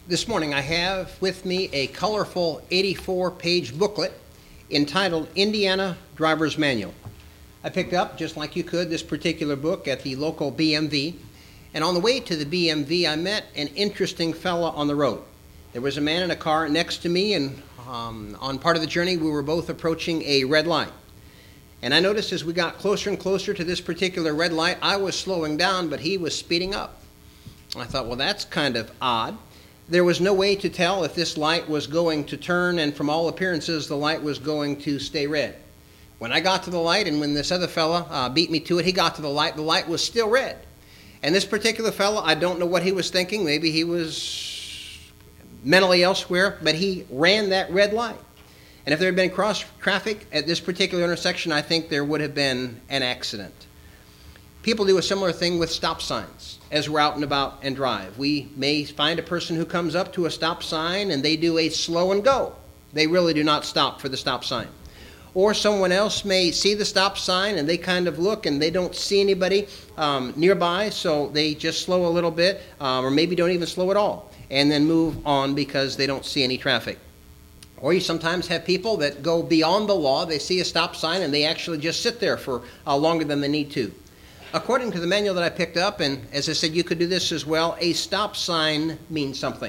This morning I have with me a colorful 84-page booklet entitled Indiana Driver's Manual. I picked up, just like you could, this particular book at the local BMV, and on the way to the BMV I met an interesting fella on the road. There was a man in a car next to me, and on part of the journey we were both approaching a red light. And I noticed as we got closer and closer to this particular red light, I was slowing down, but he was speeding up. I thought, well, that's kind of odd. There was no way to tell if this light was going to turn, and from all appearances, the light was going to stay red. When I got to the light, and when this other fella beat me to it, he got to the light was still red. And this particular fella, I don't know what he was thinking. Maybe he was mentally elsewhere, but he ran that red light. And if there had been cross traffic at this particular intersection, I think there would have been an accident. People do a similar thing with stop signs as we're out and about and drive. We may find a person who comes up to a stop sign and they do a slow and go. They really do not stop for the stop sign. Or someone else may see the stop sign and they kind of look and they don't see anybody nearby, so they just slow a little bit, or maybe don't even slow at all, and then move on because they don't see any traffic. Or you sometimes have people that go beyond the law. They see a stop sign and they actually just sit there for longer than they need to. According to the manual that I picked up, and as I said, you could do this as well, a stop sign means something.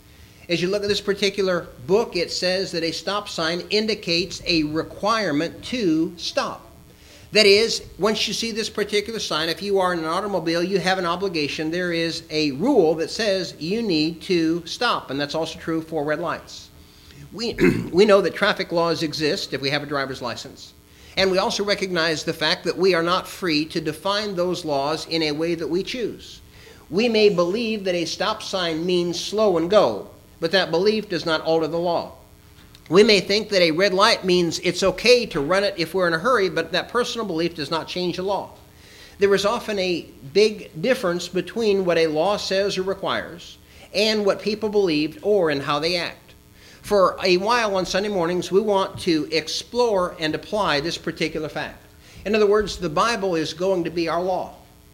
As you look at this particular book, it says that a stop sign indicates a requirement to stop. That is, once you see this particular sign, if you are in an automobile, you have an obligation. There is a rule that says you need to stop, and that's also true for red lights. We know that traffic laws exist if we have a driver's license. And we also recognize the fact that we are not free to define those laws in a way that we choose. We may believe that a stop sign means slow and go, but that belief does not alter the law. We may think that a red light means it's okay to run it if we're in a hurry, but that personal belief does not change the law. There is often a big difference between what a law says or requires and what people believe or in how they act. For a while on Sunday mornings, we want to explore and apply this particular fact. In other words, the Bible is going to be our law.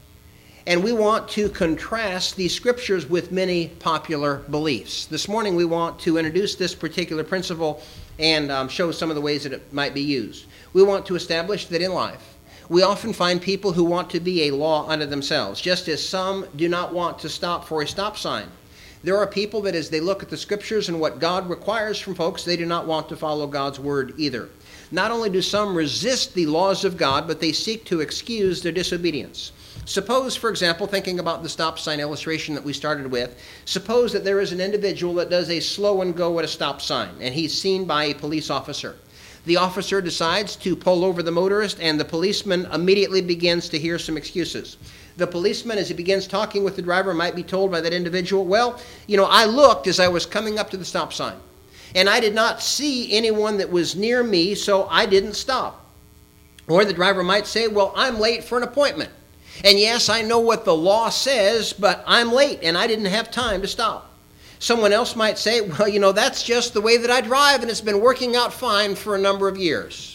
And we want to contrast these scriptures with many popular beliefs. This morning we want to introduce this particular principle and show some of the ways that it might be used. We want to establish that in life, we often find people who want to be a law unto themselves, just as some do not want to stop for a stop sign. There are people that as they look at the scriptures and what God requires from folks, they do not want to follow God's word either. Not only do some resist the laws of God, but they seek to excuse their disobedience. Suppose, for example, thinking about the stop sign illustration that we started with, suppose that there is an individual that does a slow and go at a stop sign, and he's seen by a police officer. The officer decides to pull over the motorist, and the policeman immediately begins to hear some excuses. The policeman, as he begins talking with the driver, might be told by that individual, well, I looked as I was coming up to the stop sign, and I did not see anyone that was near me, so I didn't stop. Or the driver might say, well, I'm late for an appointment. And yes, I know what the law says, but I'm late, and I didn't have time to stop. Someone else might say, well, that's just the way that I drive, and it's been working out fine for a number of years.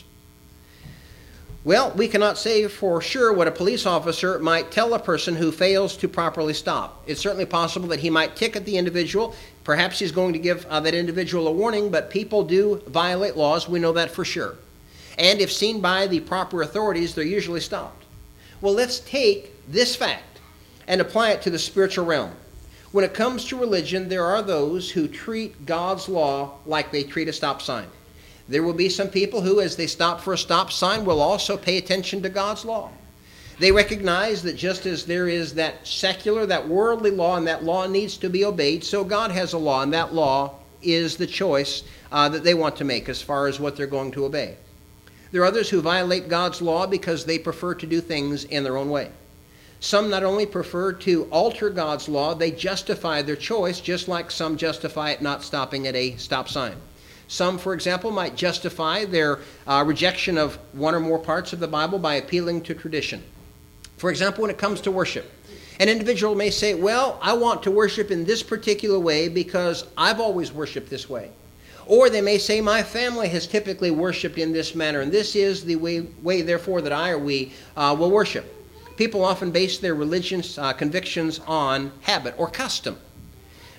Well, we cannot say for sure what a police officer might tell a person who fails to properly stop. It's certainly possible that he might ticket the individual. Perhaps he's going to give that individual a warning, but people do violate laws. We know that for sure. And if seen by the proper authorities, they're usually stopped. Well, let's take this fact and apply it to the spiritual realm. When it comes to religion, there are those who treat God's law like they treat a stop sign. There will be some people who, as they stop for a stop sign, will also pay attention to God's law. They recognize that just as there is that secular, that worldly law, and that law needs to be obeyed, so God has a law, and that law is the choice that they want to make as far as what they're going to obey. There are others who violate God's law because they prefer to do things in their own way. Some not only prefer to alter God's law, they justify their choice, just like some justify it not stopping at a stop sign. Some, for example, might justify their rejection of one or more parts of the Bible by appealing to tradition. For example, when it comes to worship, an individual may say, well, I want to worship in this particular way because I've always worshiped this way. Or they may say, my family has typically worshiped in this manner, and this is the way therefore, that I or we will worship. People often base their religious convictions on habit or custom.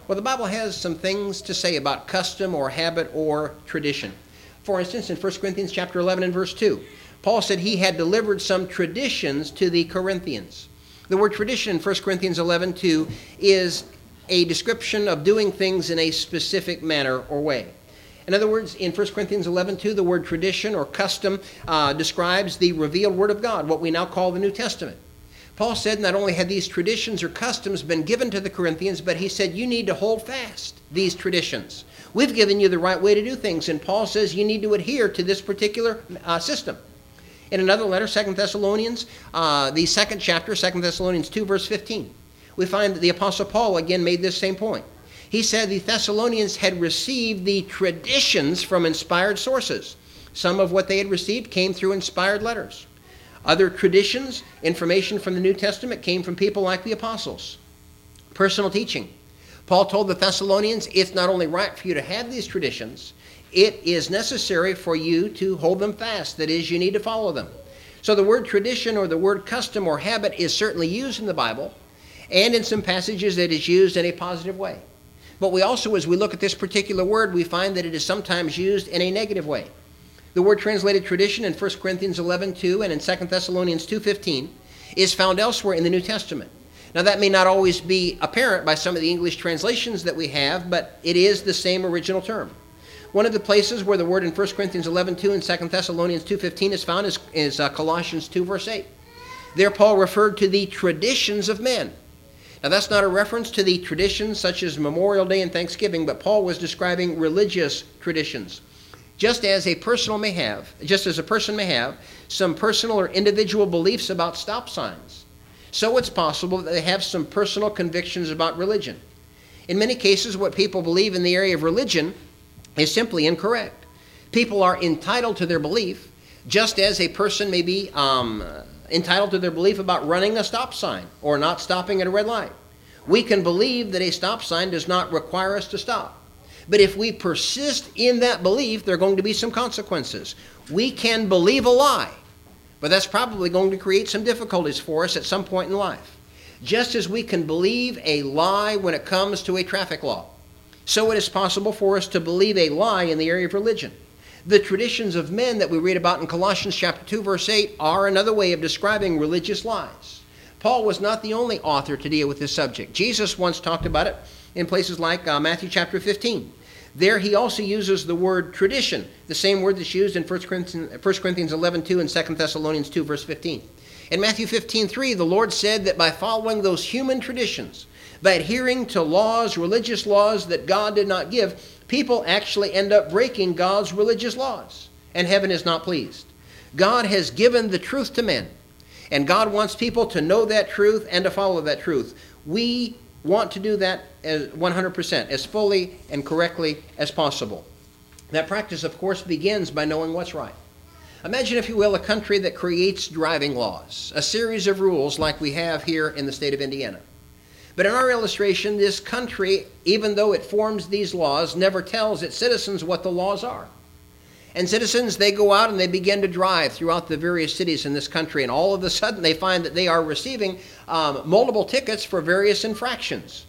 Well, the Bible has some things to say about custom or habit or tradition. For instance, in 1 Corinthians chapter 11 and verse 2, Paul said he had delivered some traditions to the Corinthians. The word tradition in 1 Corinthians 11:2 is a description of doing things in a specific manner or way. In other words, in 1 Corinthians 11:2, the word tradition or custom describes the revealed Word of God, what we now call the New Testament. Paul said not only had these traditions or customs been given to the Corinthians, but he said you need to hold fast these traditions. We've given you the right way to do things, and Paul says you need to adhere to this particular system. In another letter, 2 Thessalonians, the second chapter, 2 Thessalonians 2, verse 15, we find that the Apostle Paul again made this same point. He said the Thessalonians had received the traditions from inspired sources. Some of what they had received came through inspired letters. Other traditions, information from the New Testament, came from people like the apostles. Personal teaching. Paul told the Thessalonians, it's not only right for you to have these traditions, it is necessary for you to hold them fast. That is, you need to follow them. So the word tradition or the word custom or habit is certainly used in the Bible, and in some passages it is used in a positive way. But we also, as we look at this particular word, we find that it is sometimes used in a negative way. The word translated tradition in 1 Corinthians 11:2 and in 2 Thessalonians 2:15 is found elsewhere in the New Testament. Now that may not always be apparent by some of the English translations that we have, but it is the same original term. One of the places where the word in 1 Corinthians 11:2 and 2 Thessalonians 2:15 is found is Colossians 2 verse 8. There Paul referred to the traditions of men. Now that's not a reference to the traditions such as Memorial Day and Thanksgiving, but Paul was describing religious traditions. Just as a person may have some personal or individual beliefs about stop signs, so it's possible that they have some personal convictions about religion. In many cases, what people believe in the area of religion is simply incorrect. People are entitled to their belief, just as a person may be entitled to their belief about running a stop sign or not stopping at a red light. We can believe that a stop sign does not require us to stop. But if we persist in that belief, there are going to be some consequences. We can believe a lie, but that's probably going to create some difficulties for us at some point in life. Just as we can believe a lie when it comes to a traffic law, so it is possible for us to believe a lie in the area of religion. The traditions of men that we read about in Colossians chapter 2, verse 8 are another way of describing religious lies. Paul was not the only author to deal with this subject. Jesus once talked about it in places like Matthew chapter 15. There he also uses the word tradition, the same word that's used in 1 Corinthians 11:2 and 2 Thessalonians 2, verse 15. In Matthew 15:3, the Lord said that by following those human traditions, by adhering to laws, religious laws that God did not give, people actually end up breaking God's religious laws, and heaven is not pleased. God has given the truth to men, and God wants people to know that truth and to follow that truth. We want to do that as 100%, as fully and correctly as possible. That practice, of course, begins by knowing what's right. Imagine, if you will, a country that creates driving laws, a series of rules like we have here in the state of Indiana. But in our illustration, this country, even though it forms these laws, never tells its citizens what the laws are. And citizens, they go out and they begin to drive throughout the various cities in this country, and all of a sudden they find that they are receiving multiple tickets for various infractions.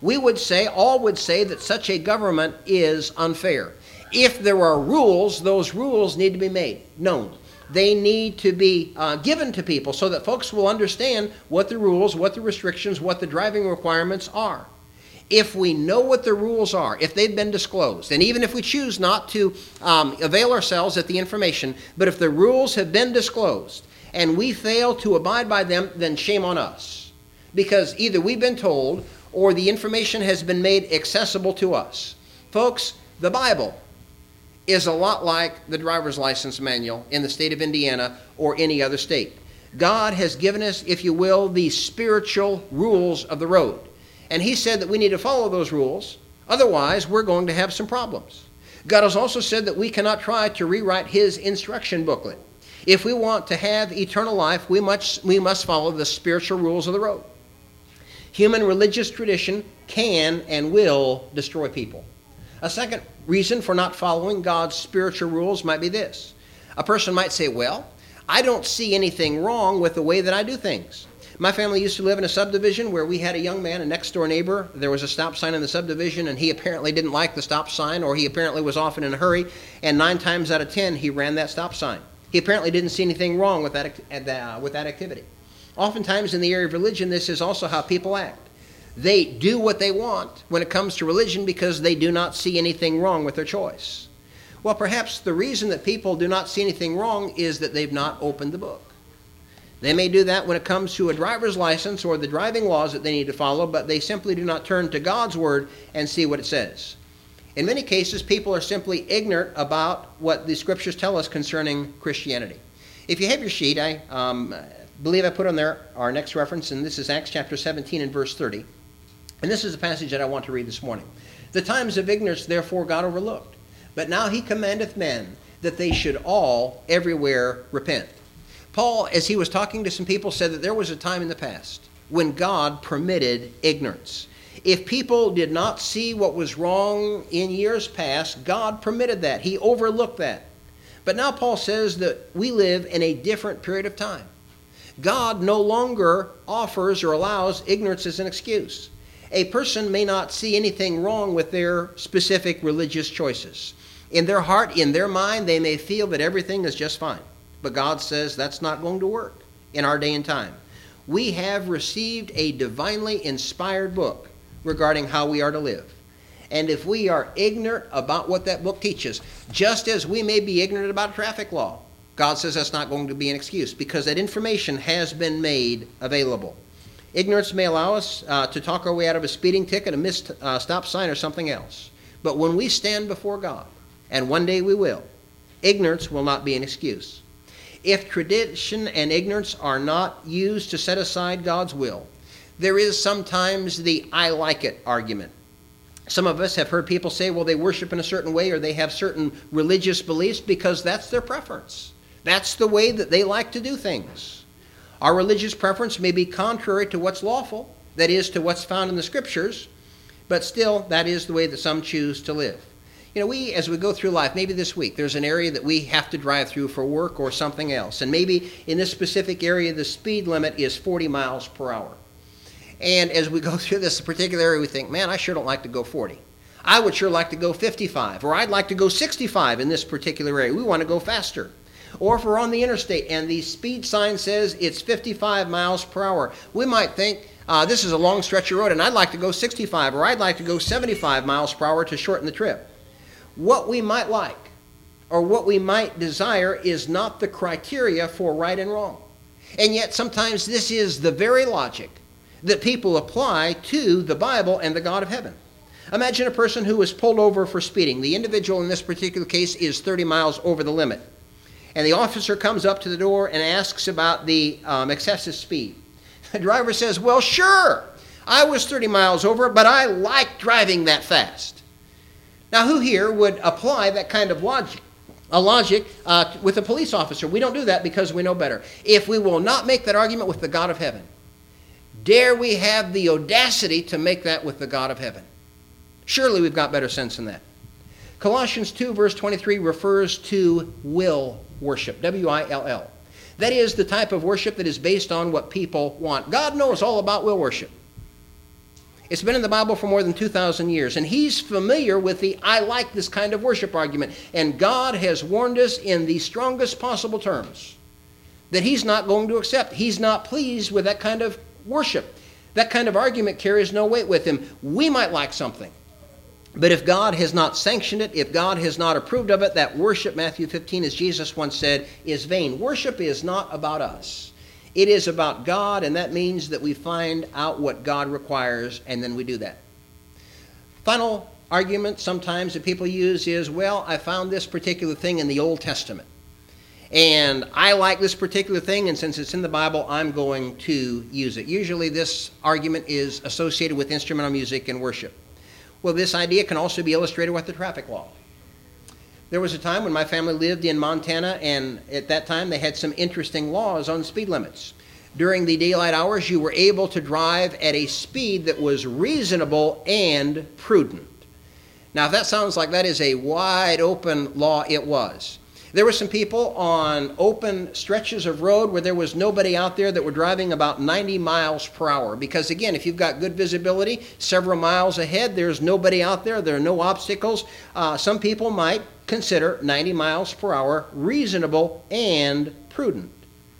All would say that such a government is unfair. If there are rules, those rules need to be known. They need to be given to people so that folks will understand what the rules, what the restrictions, what the driving requirements are. If we know what the rules are, if they've been disclosed, and even if we choose not to avail ourselves of the information, but if the rules have been disclosed and we fail to abide by them, then shame on us. Because either we've been told or the information has been made accessible to us. Folks, the Bible is a lot like the driver's license manual in the state of Indiana or any other state. God has given us, if you will, the spiritual rules of the road. And he said that we need to follow those rules, otherwise we're going to have some problems. God has also said that we cannot try to rewrite his instruction booklet. If we want to have eternal life, we must follow the spiritual rules of the road. Human religious tradition can and will destroy people. A second reason for not following God's spiritual rules might be this. A person might say, well, I don't see anything wrong with the way that I do things. My family used to live in a subdivision where we had a young man, a next-door neighbor. There was a stop sign in the subdivision, and he apparently didn't like the stop sign, or he apparently was often in a hurry, and 9 times out of 10, he ran that stop sign. He apparently didn't see anything wrong with that activity. Oftentimes in the area of religion, this is also how people act. They do what they want when it comes to religion because they do not see anything wrong with their choice. Well, perhaps the reason that people do not see anything wrong is that they've not opened the book. They may do that when it comes to a driver's license or the driving laws that they need to follow, but they simply do not turn to God's Word and see what it says. In many cases, people are simply ignorant about what the Scriptures tell us concerning Christianity. If you have your sheet, I believe I put on there our next reference, and this is Acts chapter 17 and verse 30. And this is the passage that I want to read this morning. The times of ignorance, therefore, God overlooked. But now he commandeth men that they should all everywhere repent. Paul, as he was talking to some people, said that there was a time in the past when God permitted ignorance. If people did not see what was wrong in years past, God permitted that. He overlooked that. But now Paul says that we live in a different period of time. God no longer offers or allows ignorance as an excuse. A person may not see anything wrong with their specific religious choices. In their heart, in their mind, they may feel that everything is just fine. But God says that's not going to work in our day and time. We have received a divinely inspired book regarding how we are to live. And if we are ignorant about what that book teaches, just as we may be ignorant about traffic law, God says that's not going to be an excuse because that information has been made available. Ignorance may allow us to talk our way out of a speeding ticket, a missed stop sign, or something else. But when we stand before God, and one day we will, ignorance will not be an excuse. If tradition and ignorance are not used to set aside God's will, there is sometimes the I like it argument. Some of us have heard people say, well, they worship in a certain way or they have certain religious beliefs because that's their preference. That's the way that they like to do things. Our religious preference may be contrary to what's lawful, that is, to what's found in the Scriptures, but still, that is the way that some choose to live. You know, as we go through life, maybe this week, there's an area that we have to drive through for work or something else. And maybe in this specific area, the speed limit is 40 miles per hour. And as we go through this particular area, we think, man, I sure don't like to go 40. I would sure like to go 55, or I'd like to go 65 in this particular area. We want to go faster. Or if we're on the interstate and the speed sign says it's 55 miles per hour, we might think, this is a long stretch of road and I'd like to go 65 or I'd like to go 75 miles per hour to shorten the trip. What we might like or what we might desire is not the criteria for right and wrong. And yet sometimes this is the very logic that people apply to the Bible and the God of heaven. Imagine a person who was pulled over for speeding. The individual in this particular case is 30 miles over the limit. And the officer comes up to the door and asks about the excessive speed. The driver says, well, sure, I was 30 miles over, but I like driving that fast. Now, who here would apply that kind of logic with a police officer? We don't do that because we know better. If we will not make that argument with the God of heaven, dare we have the audacity to make that with the God of heaven? Surely we've got better sense than that. Colossians 2 verse 23 refers to will worship, W-I-L-L. That is the type of worship that is based on what people want. God knows all about will worship. It's been in the Bible for more than 2,000 years, and he's familiar with the I like this kind of worship argument. And God has warned us in the strongest possible terms that he's not going to accept. He's not pleased with that kind of worship. That kind of argument carries no weight with him. We might like something, but if God has not sanctioned it, if God has not approved of it, that worship, Matthew 15, as Jesus once said, is vain. Worship is not about us. It is about God, and that means that we find out what God requires, and then we do that. Final argument sometimes that people use is, well, I found this particular thing in the Old Testament, and I like this particular thing, and since it's in the Bible, I'm going to use it. Usually this argument is associated with instrumental music and worship. Well, this idea can also be illustrated with the traffic law. There was a time when my family lived in Montana, and at that time they had some interesting laws on speed limits. During the daylight hours, you were able to drive at a speed that was reasonable and prudent. Now, if that sounds like that is a wide open law, it was. There were some people on open stretches of road where there was nobody out there that were driving about 90 miles per hour. Because again, if you've got good visibility, several miles ahead, there's nobody out there, there are no obstacles. Some people might consider 90 miles per hour reasonable and prudent.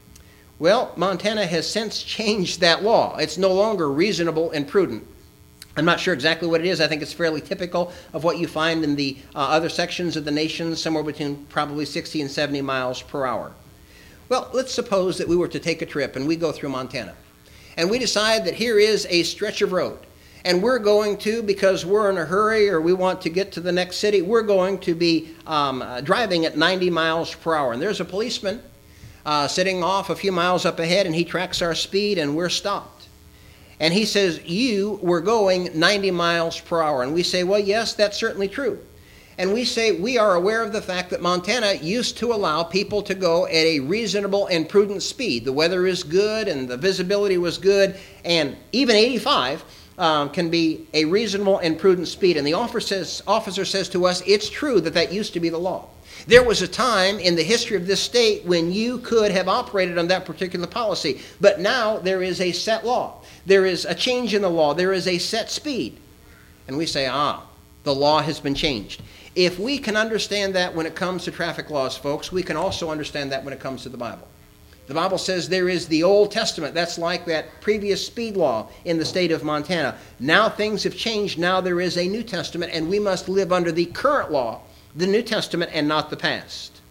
Well, Montana has since changed that law. It's no longer reasonable and prudent. I'm not sure exactly what it is. I think it's fairly typical of what you find in the other sections of the nation, somewhere between probably 60 and 70 miles per hour. Well, let's suppose that we were to take a trip and we go through Montana. And we decide that here is a stretch of road. And we're going to, because we're in a hurry or we want to get to the next city, we're going to be driving at 90 miles per hour. And there's a policeman sitting off a few miles up ahead, and he tracks our speed, and we're stopped. And he says, you were going 90 miles per hour. And we say, well, yes, that's certainly true. And we say we are aware of the fact that Montana used to allow people to go at a reasonable and prudent speed. The weather is good and the visibility was good, and even 85 can be a reasonable and prudent speed. And the officer says to us, it's true that that used to be the law. There was a time in the history of this state when you could have operated on that particular policy, but now there is a set law. There is a change in the law. There is a set speed. And we say, the law has been changed. If we can understand that when it comes to traffic laws, folks, we can also understand that when it comes to the Bible. The Bible says there is the Old Testament. That's like that previous speed law in the state of Montana. Now things have changed. Now there is a New Testament, and we must live under the current law, the New Testament, and not the past.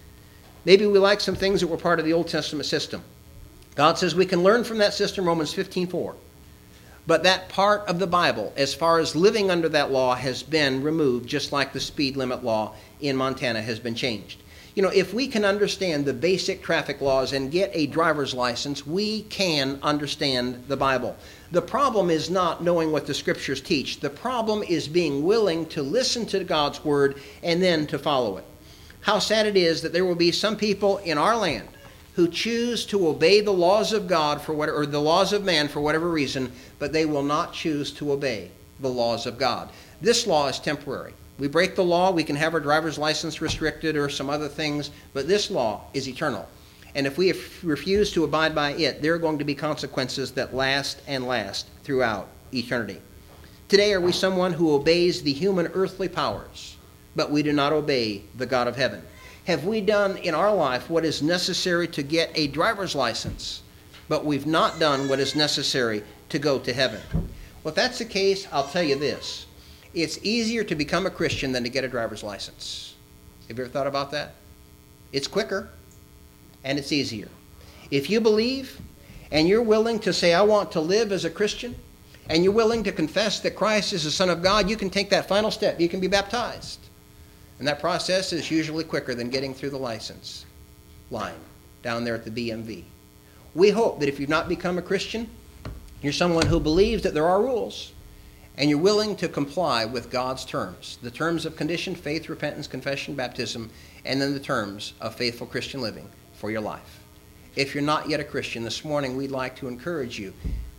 Maybe we like some things that were part of the Old Testament system. God says we can learn from that system, Romans 15:4. But that part of the Bible, as far as living under that law, has been removed, just like the speed limit law in Montana has been changed. You know, if we can understand the basic traffic laws and get a driver's license, we can understand the Bible. The problem is not knowing what the Scriptures teach. The problem is being willing to listen to God's Word and then to follow it. How sad it is that there will be some people in our land who choose to obey the laws of God or the laws of man for whatever reason, but they will not choose to obey the laws of God. This law is temporary. We break the law, we can have our driver's license restricted or some other things, but this law is eternal. And if we refuse to abide by it, there are going to be consequences that last and last throughout eternity. Today, are we someone who obeys the human earthly powers, but we do not obey the God of heaven? Have we done in our life what is necessary to get a driver's license, but we've not done what is necessary to go to heaven? Well, if that's the case, I'll tell you this. It's easier to become a Christian than to get a driver's license. Have you ever thought about that? It's quicker and it's easier. If you believe and you're willing to say, I want to live as a Christian, and you're willing to confess that Christ is the Son of God, you can take that final step. You can be baptized. And that process is usually quicker than getting through the license line down there at the BMV. We hope that if you've not become a Christian, you're someone who believes that there are rules, and you're willing to comply with God's terms, the terms of condition, faith, repentance, confession, baptism, and then the terms of faithful Christian living for your life. If you're not yet a Christian, this morning we'd like to encourage you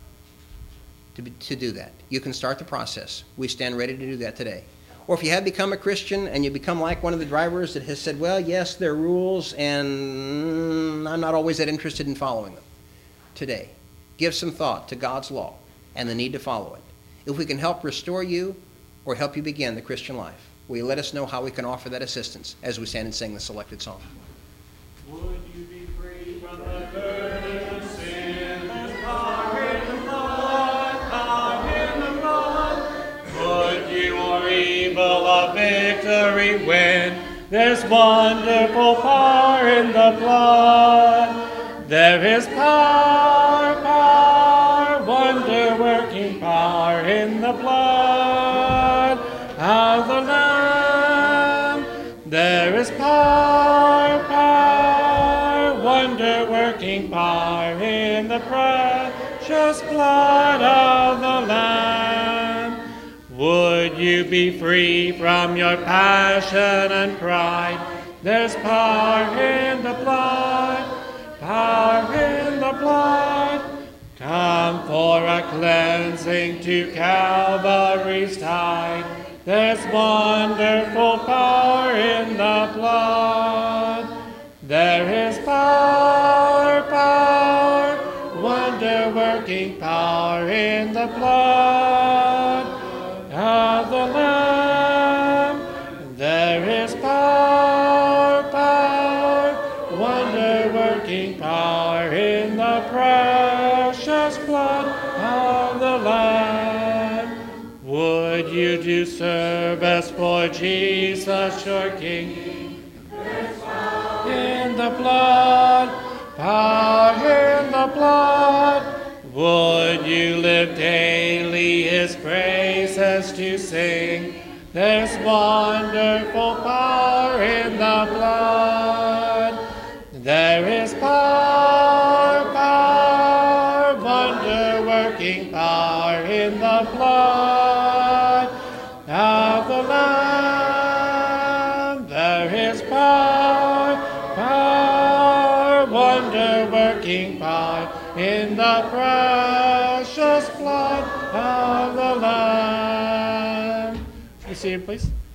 to do that. You can start the process. We stand ready to do that today. Or if you have become a Christian and you become like one of the drivers that has said, well, yes, there are rules, and I'm not always that interested in following them. Today, give some thought to God's law and the need to follow it. If we can help restore you or help you begin the Christian life, will you let us know how we can offer that assistance as we stand and sing the selected song? Would you be free from the burden of sin? There's power in the blood, power in the blood. Would you or evil a victory win? There's wonderful power in the blood. There is power, power, wonder-working power in the blood of the Lamb. There is power, power, wonder-working power in the precious blood of the Lamb. Would you be free from your passion and pride? There's power in the blood, power in the blood. Come for a cleansing to Calvary's tide. There's wonderful power in the blood. wonder-working power in the blood of the Lamb. There is power, power, wonder-working power in the precious blood of the Lamb. Would you do service for Jesus, your King? In the blood, power in the blood. Would you live daily his praises to sing? There's wonderful power in the blood. There is power, power, wonder-working power in the blood of the Lamb. There is power, power, wonder-working power in the precious blood of the Lamb. Be seated, please.